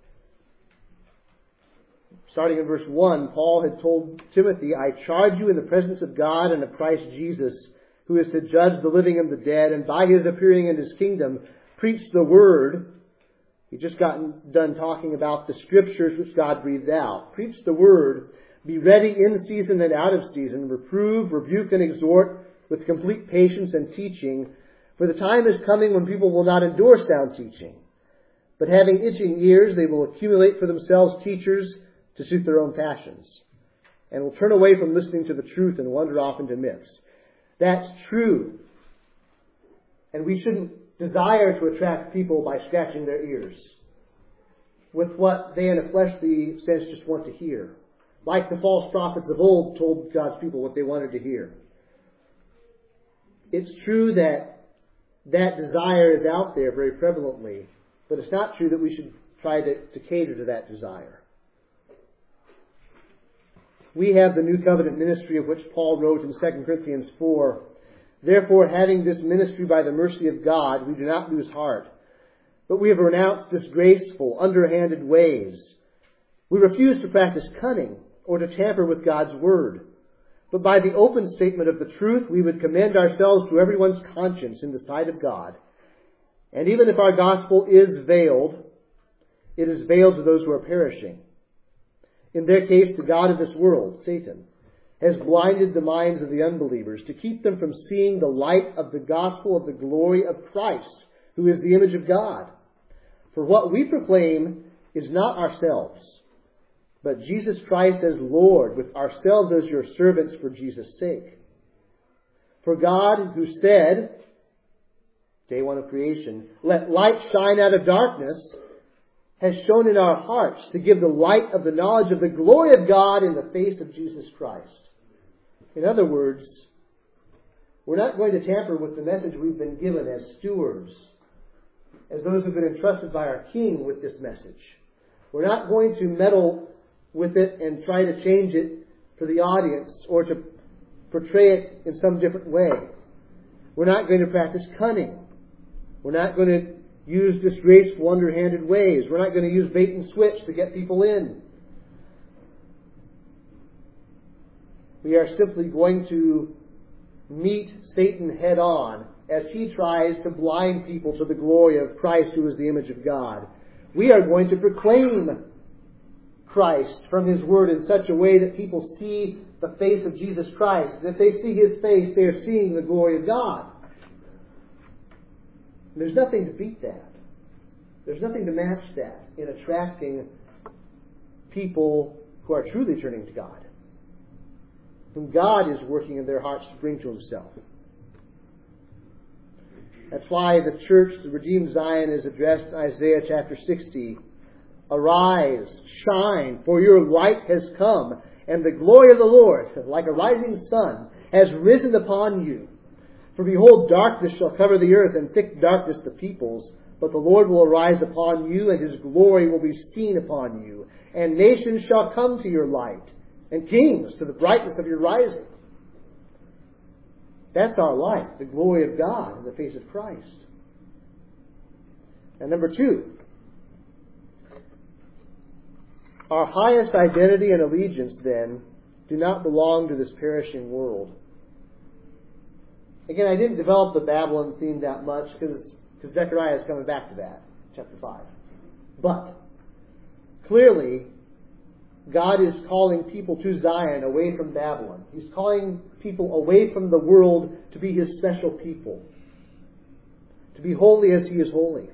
starting in verse 1, Paul had told Timothy, I charge you in the presence of God and of Christ Jesus, who is to judge the living and the dead, and by His appearing in His kingdom, preach the word. He just got done talking about the scriptures which God breathed out. Preach the word. Be ready in season and out of season. Reprove, rebuke, and exhort with complete patience and teaching. For the time is coming when people will not endure sound teaching, but having itching ears, they will accumulate for themselves teachers to suit their own passions, and will turn away from listening to the truth and wander off into myths. That's true. And we shouldn't desire to attract people by scratching their ears with what they in a fleshly sense just want to hear. Like the false prophets of old told God's people what they wanted to hear. It's true that desire is out there very prevalently, but it's not true that we should try to cater to that desire. We have the New Covenant ministry of which Paul wrote in 2 Corinthians 4. Therefore, having this ministry by the mercy of God, we do not lose heart, but we have renounced disgraceful, underhanded ways. We refuse to practice cunning or to tamper with God's word. But by the open statement of the truth, we would commend ourselves to everyone's conscience in the sight of God. And even if our gospel is veiled, it is veiled to those who are perishing. In their case, the god of this world, Satan, has blinded the minds of the unbelievers to keep them from seeing the light of the gospel of the glory of Christ, who is the image of God. For what we proclaim is not ourselves, but Jesus Christ as Lord, with ourselves as your servants for Jesus' sake. For God, who said, day one of creation, let light shine out of darkness, has shone in our hearts to give the light of the knowledge of the glory of God in the face of Jesus Christ. In other words, we're not going to tamper with the message we've been given as stewards, as those who've been entrusted by our King with this message. We're not going to meddle with it and try to change it for the audience or to portray it in some different way. We're not going to practice cunning. We're not going to use disgraceful, underhanded ways. We're not going to use bait and switch to get people in. We are simply going to meet Satan head on as he tries to blind people to the glory of Christ, who is the image of God. We are going to proclaim Christ from His Word in such a way that people see the face of Jesus Christ. And if they see His face, they are seeing the glory of God. And there's nothing to beat that. There's nothing to match that in attracting people who are truly turning to God, whom God is working in their hearts to bring to Himself. That's why the church, the redeemed Zion, is addressed in Isaiah chapter 60. Arise, shine, for your light has come, and the glory of the Lord, like a rising sun, has risen upon you. For behold, darkness shall cover the earth, and thick darkness the peoples. But the Lord will arise upon you, and His glory will be seen upon you. And nations shall come to your light, and kings to the brightness of your rising. That's our light, the glory of God in the face of Christ. And number 2, our highest identity and allegiance, then, do not belong to this perishing world. Again, I didn't develop the Babylon theme that much because Zechariah is coming back to that, chapter 5. But clearly, God is calling people to Zion away from Babylon. He's calling people away from the world to be His special people, to be holy as He is holy.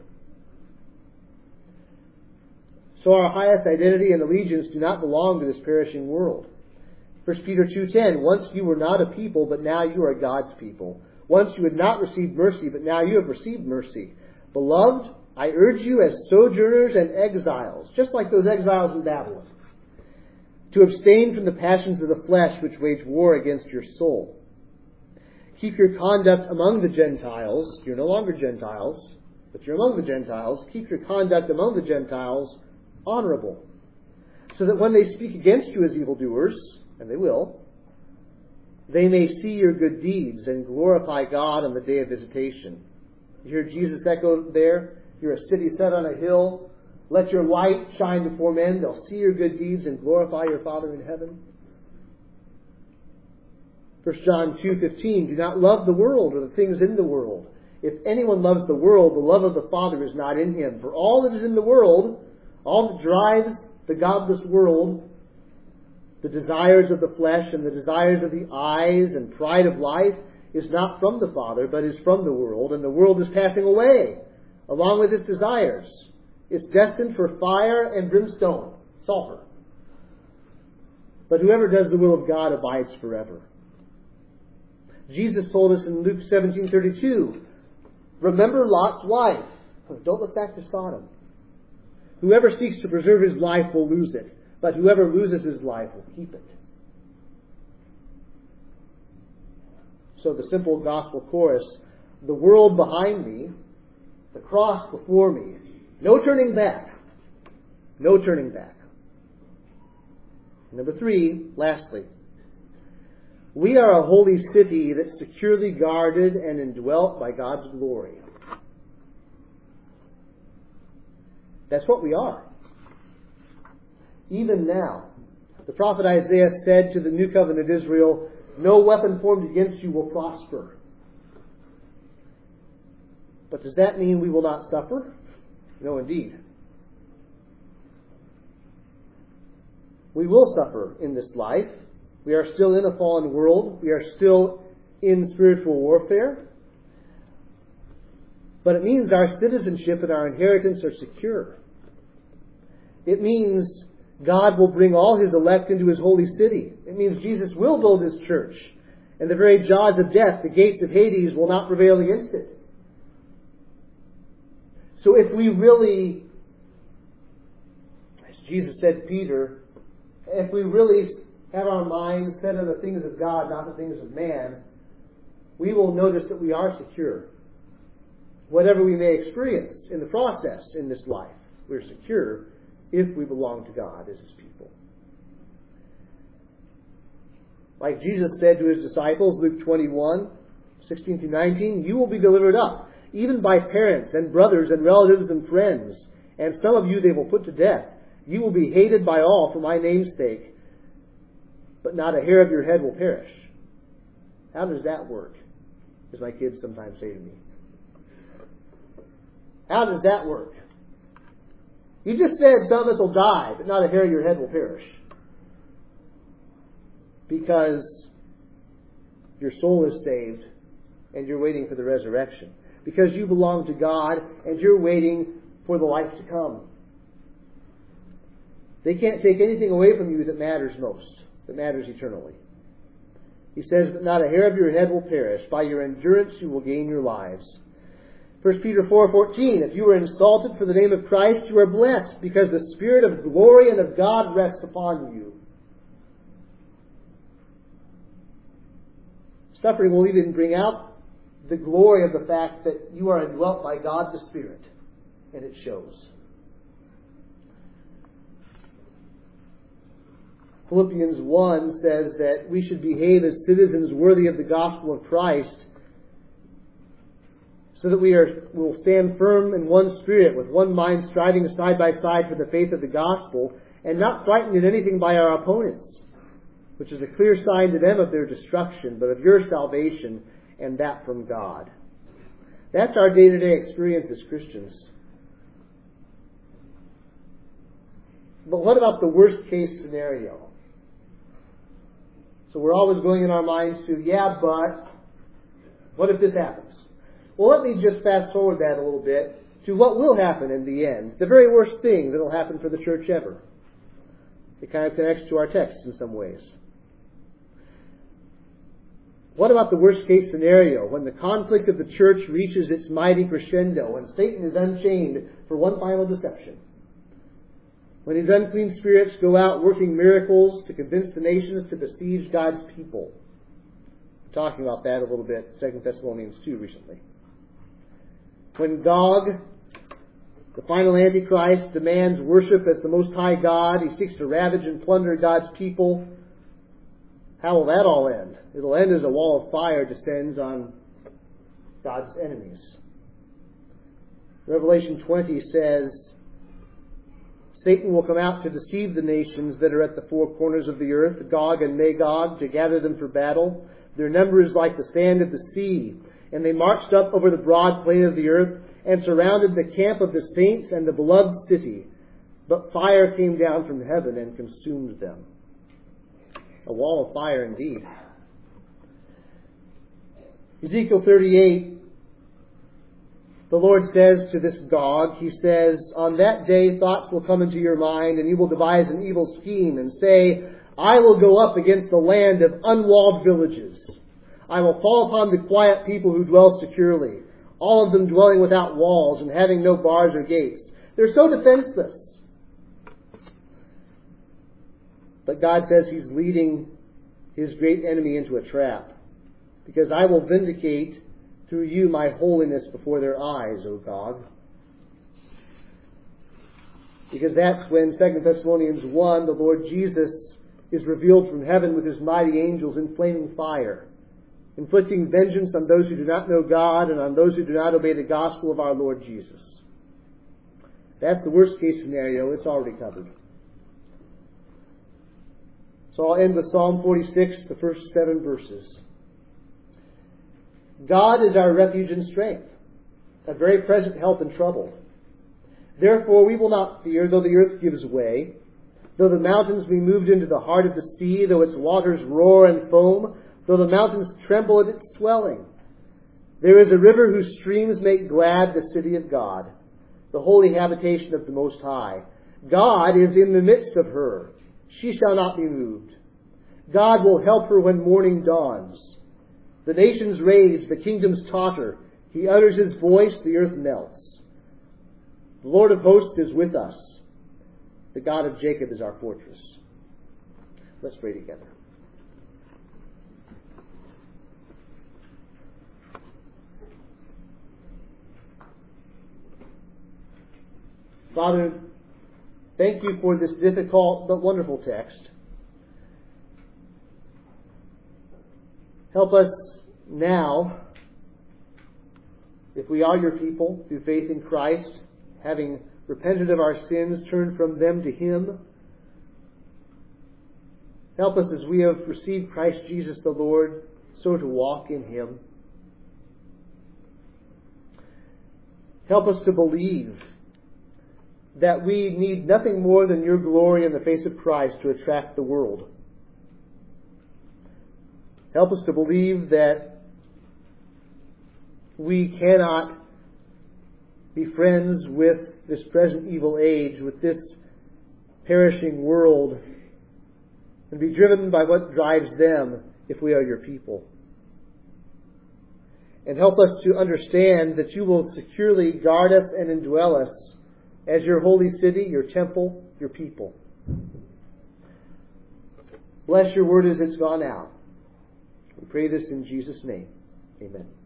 So our highest identity and allegiance do not belong to this perishing world. 1 Peter 2:10, once you were not a people, but now you are God's people. Once you had not received mercy, but now you have received mercy. Beloved, I urge you as sojourners and exiles, just like those exiles in Babylon, to abstain from the passions of the flesh which wage war against your soul. Keep your conduct among the Gentiles. You're no longer Gentiles, but you're among the Gentiles. Keep your conduct among the Gentiles honorable, so that when they speak against you as evildoers, and they will, they may see your good deeds and glorify God on the day of visitation. You hear Jesus echoed there? You're a city set on a hill. Let your light shine before men. They'll see your good deeds and glorify your Father in heaven. 1 John 2:15, do not love the world or the things in the world. If anyone loves the world, the love of the Father is not in him. For all that is in the world, all that drives the godless world, the desires of the flesh and the desires of the eyes and pride of life, is not from the Father, but is from the world. And the world is passing away, along with its desires. It's destined for fire and brimstone, sulfur. But whoever does the will of God abides forever. Jesus told us in Luke 17:32, remember Lot's wife. Don't look back to Sodom. Whoever seeks to preserve his life will lose it, but whoever loses his life will keep it. So the simple gospel chorus, the world behind me, the cross before me, no turning back. No turning back. Number 3, lastly, we are a holy city that's securely guarded and indwelt by God's glory. That's what we are. Even now, the prophet Isaiah said to the New Covenant Israel, no weapon formed against you will prosper. But does that mean we will not suffer? No, indeed. We will suffer in this life. We are still in a fallen world. We are still in spiritual warfare. But it means our citizenship and our inheritance are secure. It means God will bring all His elect into His holy city. It means Jesus will build His church. And the very jaws of death, the gates of Hades, will not prevail against it. So if we really, as Jesus said to Peter, if we really have our minds set on the things of God, not the things of man, we will notice that we are secure. Whatever we may experience in the process in this life, we're secure if we belong to God as His people. Like Jesus said to His disciples, Luke 21, 16 through 19, you will be delivered up, even by parents and brothers and relatives and friends, and some of you they will put to death. You will be hated by all for my name's sake, but not a hair of your head will perish. How does that work? As my kids sometimes say to me. How does that work? You just said some of us will die, but not a hair of your head will perish. Because your soul is saved and you're waiting for the resurrection. Because you belong to God and you're waiting for the life to come. They can't take anything away from you that matters most, that matters eternally. He says, but not a hair of your head will perish. By your endurance you will gain your lives. 1 Peter 4:14, if you are insulted for the name of Christ, you are blessed, because the Spirit of glory and of God rests upon you. Suffering will even bring out the glory of the fact that you are indwelt by God the Spirit. And it shows. Philippians 1 says that we should behave as citizens worthy of the gospel of Christ, so that we will stand firm in one spirit, with one mind, striving side by side for the faith of the gospel, and not frightened in anything by our opponents, which is a clear sign to them of their destruction, but of your salvation, and that from God. That's our day-to-day experience as Christians. But what about the worst case scenario? So we're always going in our minds to, yeah, but what if this happens? Well, let me just fast forward that a little bit to what will happen in the end. The very worst thing that will happen for the church ever. It kind of connects to our text in some ways. What about the worst case scenario, when the conflict of the church reaches its mighty crescendo and Satan is unchained for one final deception? When his unclean spirits go out working miracles to convince the nations to besiege God's people. We're talking about that a little bit, 2 Thessalonians 2 recently. When Gog, the final Antichrist, demands worship as the Most High God, he seeks to ravage and plunder God's people. How will that all end? It'll end as a wall of fire descends on God's enemies. Revelation 20 says, Satan will come out to deceive the nations that are at the four corners of the earth, Gog and Magog, to gather them for battle. Their number is like the sand of the sea. And they marched up over the broad plain of the earth and surrounded the camp of the saints and the beloved city. But fire came down from heaven and consumed them. A wall of fire indeed. Ezekiel 38, the Lord says to this Gog, He says, on that day thoughts will come into your mind, and you will devise an evil scheme and say, I will go up against the land of unwalled villages. I will fall upon the quiet people who dwell securely, all of them dwelling without walls and having no bars or gates. They're so defenseless. But God says He's leading His great enemy into a trap, because I will vindicate through you my holiness before their eyes, O Gog. Because that's when 2 Thessalonians 1, the Lord Jesus is revealed from heaven with His mighty angels in flaming fire, inflicting vengeance on those who do not know God and on those who do not obey the gospel of our Lord Jesus. That's the worst case scenario. It's already covered. So I'll end with Psalm 46, the first 7 verses. God is our refuge and strength, a very present help in trouble. Therefore we will not fear, though the earth gives way, though the mountains be moved into the heart of the sea, though its waters roar and foam, though the mountains tremble at its swelling. There is a river whose streams make glad the city of God, the holy habitation of the Most High. God is in the midst of her. She shall not be moved. God will help her when morning dawns. The nations rage, the kingdoms totter. He utters his voice, the earth melts. The Lord of hosts is with us. The God of Jacob is our fortress. Let's pray together. Father, thank you for this difficult but wonderful text. Help us now, if we are your people, through faith in Christ, having repented of our sins, turned from them to Him. Help us as we have received Christ Jesus the Lord, so to walk in Him. Help us to believe that we need nothing more than your glory in the face of Christ to attract the world. Help us to believe that we cannot be friends with this present evil age, with this perishing world, and be driven by what drives them if we are your people. And help us to understand that you will securely guard us and indwell us as your holy city, your temple, your people. Bless your word as it's gone out. We pray this in Jesus' name. Amen.